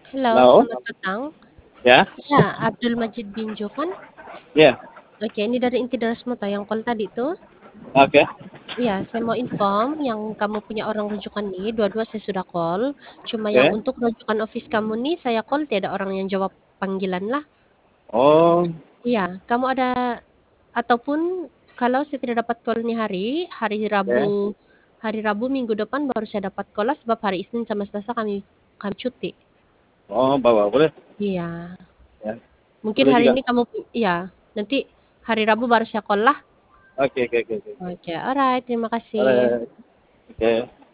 Halo, Halo? selamat petang. Ya? Ya, Abdul Majid Binjo kan? Iya. Oke, ini dari inti Darasmuta yang call tadi tuh. Oke. Iya, saya mau inform yang kamu punya orang rujukan nih, dua-dua saya sudah call. Cuma yang Oke. untuk rujukan office kamu nih, saya call tiada orang yang jawab panggilan lah. Oh, Iya, kamu ada ataupun kalau saya tidak dapat call nih oke. hari Rabu minggu depan baru saya dapat call lah sebab hari Isnin sama Selasa kami cuti. Oh, bawa boleh. Iya, Ya. mungkin Boleh hari juga. ini iya, nanti hari Rabu baru saya call lah. Oke, oke, oke, oke. Oke, alright, terima kasih. Boleh. Oke.